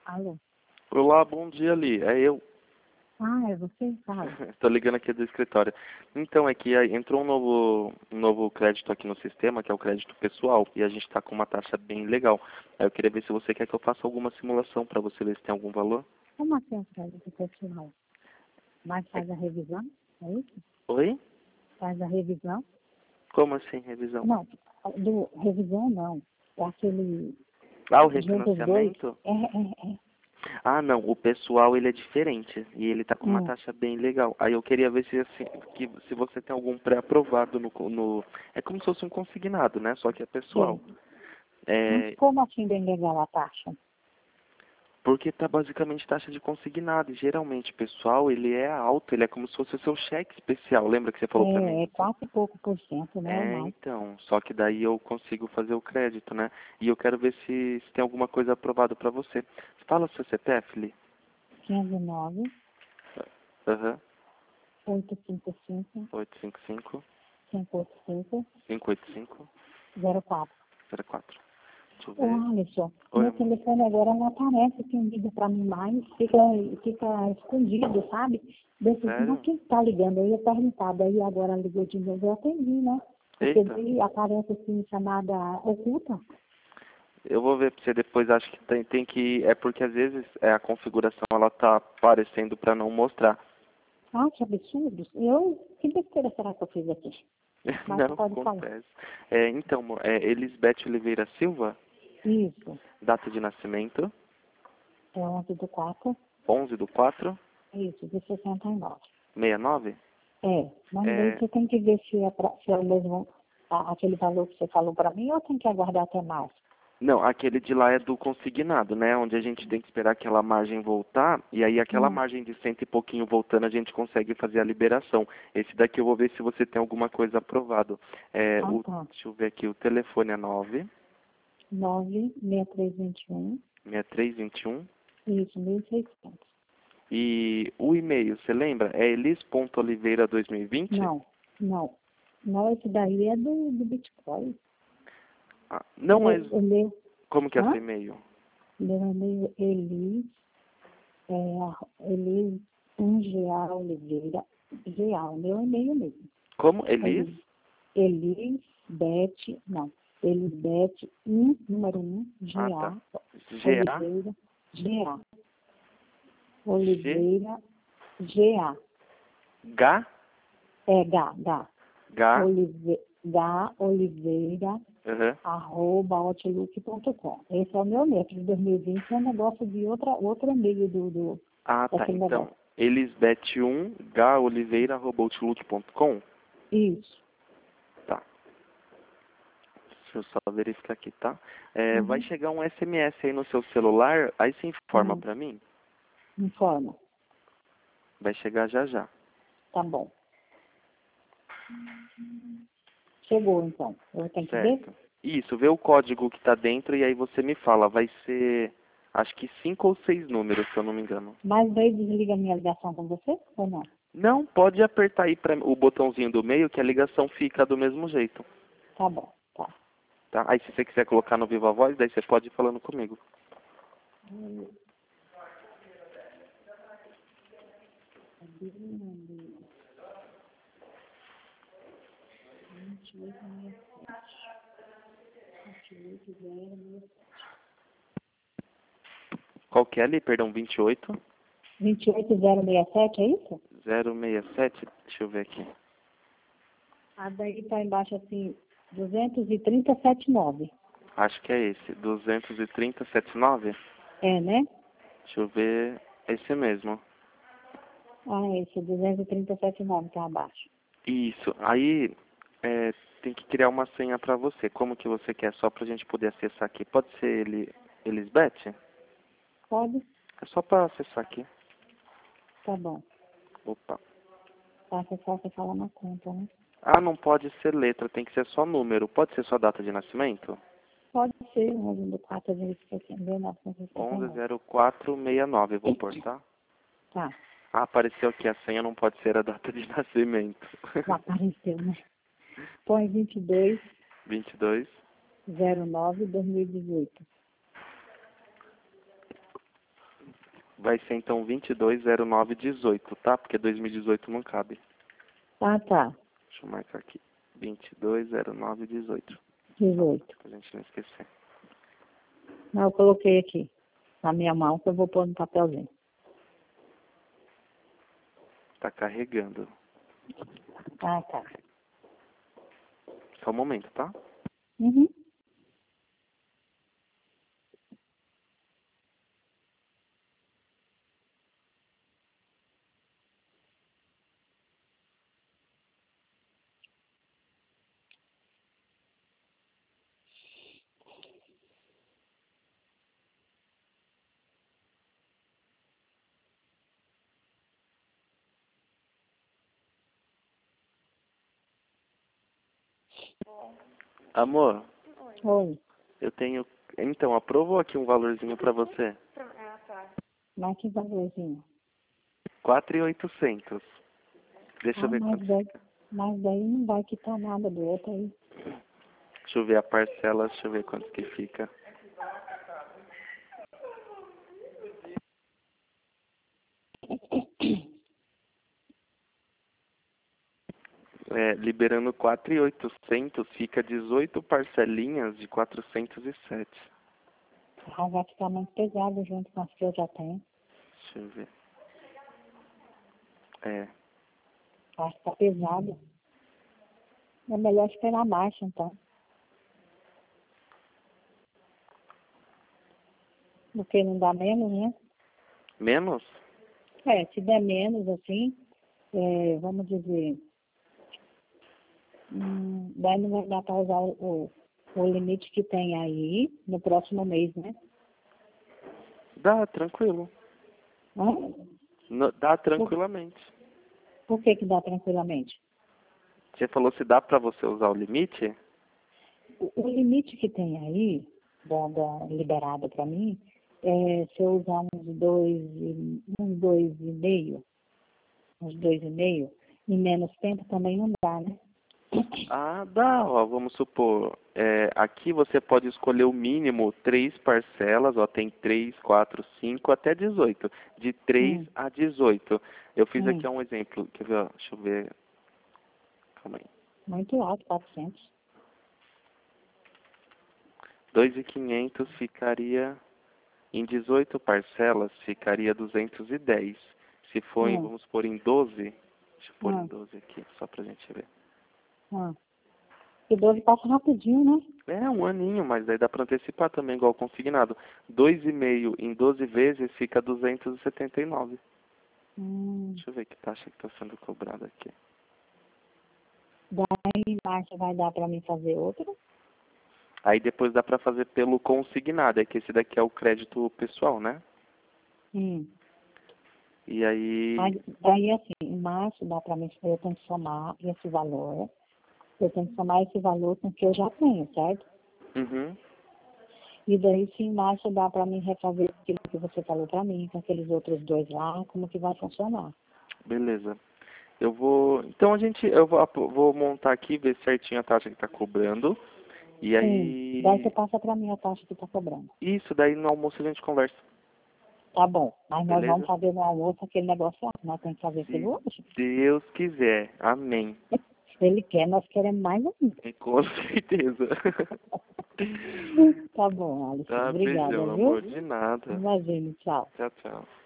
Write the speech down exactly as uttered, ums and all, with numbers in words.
Alô? Olá, bom dia, Li. É eu. Ah, é você? Fala. Estou ligando aqui do escritório. Então, é que aí entrou um novo, um novo crédito aqui no sistema, que é o crédito pessoal, e a gente está com uma taxa bem legal. Aí eu queria ver se você quer que eu faça alguma simulação para você ver se tem algum valor. Como assim a crédito pessoal? Mas É- faz a revisão? É isso? Oi? Faz a revisão? Como assim, revisão? Não, do revisão não. É aquele Ah, o juntos dois. refinanciamento? É, é, é. Ah, não, o pessoal ele é diferente e ele tá com uma Hum. taxa bem legal. Aí eu queria ver se assim, que, se você tem algum pré-aprovado no, no... É como se fosse um consignado, né? Só que é pessoal. Sim. Mas É, como assim bem legal a taxa? porque tá basicamente taxa de consignado. E geralmente, pessoal, ele é alto, ele é como se fosse o seu cheque especial. Lembra que você falou pra É, mim? é quatro e pouco por cento, né? Ou É, mais. então. Só que daí eu consigo fazer o crédito, né? E eu quero ver se, se tem alguma coisa aprovada pra você. Fala seu C P F, Li. quinze nove, Aham. oito cinco cinco, oito cinco cinco, cinco oito cinco, cinco oito cinco, zero quatro. zero quatro. Deixa eu Ô, ver. Alisson, Oi, meu amor. telefone agora não aparece quem liga pra mim mais, fica, fica escondido, sabe? Desse, mas Sério? quem tá ligando? Eu ia perguntar, daí agora ligou de novo, eu atendi, né? Porque Eita. daí aparece assim, chamada oculta. Eu vou ver pra você depois, acho que tem, tem que... É porque às vezes é, a configuração ela tá aparecendo pra não mostrar. Ah, que absurdo. Eu, que besteira será que eu fiz aqui? Mas Não, pode falar. acontece. É, então, amor, é Elisbeth Oliveira Silva, Isso, data de nascimento, é onze do quatro, onze do quatro, isso, de sessenta e nove. sessenta e nove. É, mas daí É, você tem que ver se é, pra, se é o mesmo, a- aquele valor que você falou pra mim, ou tem que aguardar até mais. não, aquele de lá é do consignado, né? Onde a gente tem que esperar aquela margem voltar, e aí aquela Hum. margem de cento e pouquinho voltando, a gente consegue fazer a liberação. Esse daqui eu vou ver se você tem alguma coisa aprovado. É, Ah, o, tá. deixa eu ver aqui, o telefone é nove nove seis três dois um, seis três dois um. isso, mil e seiscentos. E o e-mail, você lembra? É elis ponto oliveira dois mil e vinte? Não, não. Não, esse daí é do, do Bitcoin. Ah, É, não, mas o meu, como que é hã? seu e-mail? Meu e-mail é Elis, é, arro- Elis, um G A Oliveira, G A, o meu e-mail mesmo. Como? Elis? Elis, Elis, Beth, não, Elisbeth, um, número um, Ah, G tá. A, G A Oliveira, G A, G Oliveira, G A, G é G, G. G Olive, Gá Oliveira, uhum. arroba outlook ponto com. Esse é o meu e-mail. De dois mil e vinte é um negócio de outra, outro e-mail do, do, Ah, tá. daquele Então, negócio. elisbeth um goliveira arroba outlook ponto com. Isso. Tá. Deixa eu só verificar aqui, tá? É, vai Uhum. chegar um S M S aí no seu celular, aí você informa Uhum. pra mim. Informa. Vai chegar já já. Tá bom. Chegou, então. Eu tenho que ver? Certo. Isso, vê o código que tá dentro e aí você me fala. Vai ser, acho que cinco ou seis números, se eu não me engano. Mas daí desliga a minha ligação com você ou não? Não, pode apertar aí pra, o botãozinho do meio que a ligação fica do mesmo jeito, Tá bom. Tá. tá? Aí se você quiser colocar no Viva Voz, daí você pode ir falando comigo. Qual que é ali? Perdão, vinte e oito vinte e oito zero seis sete, é isso? zero seis sete. Deixa eu ver aqui. Ah, daí tá embaixo assim, duzentos e trinta, setenta e nove. Acho que é esse. duzentos e trinta, setenta e nove. É, né? Deixa eu ver. Esse mesmo. Ah, esse duzentos e trinta, setenta e nove tá abaixo. Isso. Aí é, tem que criar uma senha pra você. Como que você quer? Só pra gente poder acessar aqui. Pode ser ele, Elisbeth? Pode? É só pra acessar aqui. Tá bom. Opa. Tá, você só você fala na conta, né? Ah, não pode ser letra, tem que ser só número. Pode ser sua data de nascimento? Pode ser, onze do quatro de mil novecentos e sessenta e onze nove. zero quatro sessenta e nove, eu vou pôr, tá? Tá, Ah, apareceu aqui, a senha não pode ser a data de nascimento. já apareceu, né? Põe vinte e dois, vinte e dois. zero nove, dois mil e dezoito. Vai ser então vinte e dois zero nove dezoito, tá? Porque dois mil e dezoito não cabe. Ah, tá. Deixa eu marcar aqui. vinte e dois zero nove dezoito. dezoito. Pra gente não esquecer. Não, eu coloquei aqui. Na minha mão, que eu vou pôr no papelzinho. Tá carregando. Ah, tá. Só um momento, tá? Uhum. Amor, Oi. eu tenho... Então, aprovou aqui um valorzinho pra você. Mas que valorzinho? quatro mil e oitocentos. Deixa eu Ah, ver mas quanto daí, fica. mas daí não vai quitar nada do outro aí. Deixa eu ver a parcela, deixa eu ver quanto que fica. É, liberando quatro mil e oitocentos, fica dezoito parcelinhas de quatrocentos e sete. Ah, vai ficar muito pesado junto com as que eu já tenho. Deixa eu ver. É, Vai ficar pesado. É melhor esperar mais, então. Porque não dá menos, né? menos? É, se der menos, assim, é, vamos dizer, hum, daí não vai dar para usar o, o, o limite que tem aí no próximo mês, né? Dá, tranquilo. Hã? No- dá Por, tranquilamente. por que que dá tranquilamente? Você falou se dá pra você usar o limite? O, o limite que tem aí, da, da, liberado para mim, é se eu usar uns dois, e- uns dois e meio, uns dois e meio, em menos tempo também não dá, né? Ah, dá, ó, vamos supor, é, aqui você pode escolher o mínimo três parcelas, ó, tem três, quatro, cinco até dezoito, de três Hum, a dezoito. Eu fiz hum, aqui um exemplo, quer ver, ó, deixa eu ver, calma aí. muito alto, quatrocentos. dois mil e quinhentos ficaria, em dezoito parcelas, ficaria duzentos e dez. Se for em, Hum, vamos pôr em doze, deixa eu pôr em hum, doze aqui, só pra gente ver. hum. E doze passa rapidinho, né? É, um aninho, mas daí dá para antecipar também, igual consignado. Dois e meio em doze vezes fica duzentos e setenta e nove. Hum. Deixa eu ver que taxa que está sendo cobrada aqui. Daí, Márcia, vai dar para mim fazer outro? Aí depois dá para fazer pelo consignado, é que esse daqui é o crédito pessoal, né? Hum. E aí... Aí, daí, assim, em março dá para mim, eu tenho que somar esse valor. Eu tenho que somar esse valor com o que eu já tenho, certo? Uhum. E daí, se em março dá para mim refazer aquilo que você falou para mim, com aqueles outros dois lá, como que vai funcionar? Beleza. Eu vou... Então a gente... Eu vou, vou montar aqui, ver certinho a taxa que está cobrando. E Sim. Daí você aí... passa para mim a taxa que está cobrando. Isso, daí no almoço a gente conversa. Tá bom. Mas nós vamos Beleza? fazer no almoço aquele negócio lá. Nós temos que fazer Se aquilo hoje. Deus quiser. Amém. Se ele quer, nós queremos mais ainda. E com certeza. Tá bom, Alisson. Tá, Obrigada, beijão, viu? amor. De nada. Imagine, tchau. Tchau, tchau.